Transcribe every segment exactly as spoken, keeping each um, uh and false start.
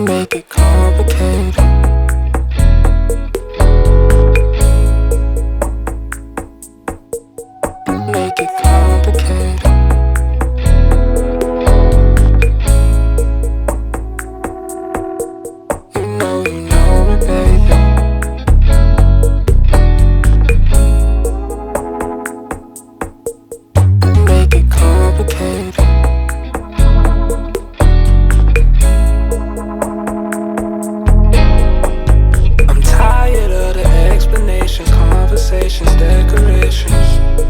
make it complicated. Make it complicated. You know, you know it, baby. Make it complicated. I'm tired of the explanations, conversations, decorations.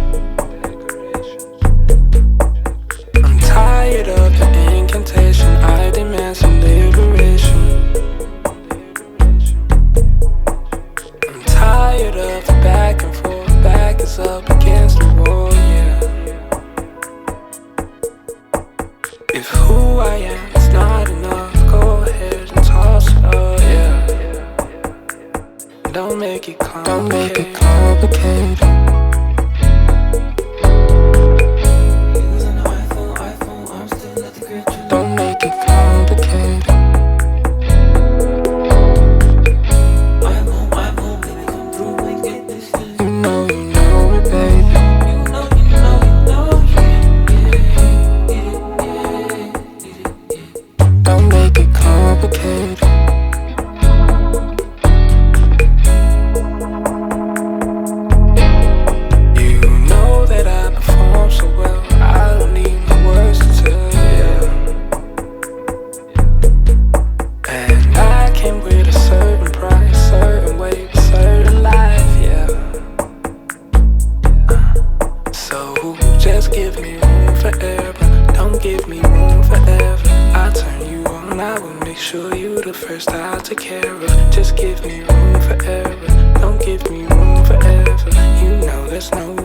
I'm tired of the incantation, I demand some liberation. I'm tired of the back and forth, back is up against the wall, yeah. If who I am is not enough, go ahead and toss it up, yeah. Don't make it complicated. Don't make it complicated. Don't make it complicated. I'm home, I'm home, baby, come through and get this feeling. You know, you know it, baby. You know, you know, you know, yeah, yeah, yeah, yeah, yeah. Don't make it complicated. You know that I perform so well, I don't need no words to tell you. And I came with a certain price, certain way, certain life, yeah. Uh, So just give me room for error, don't give me room forever. I turn you on, I will make sure you the first I'll take care of. Just give me room for error, don't give me room forever. You know there's no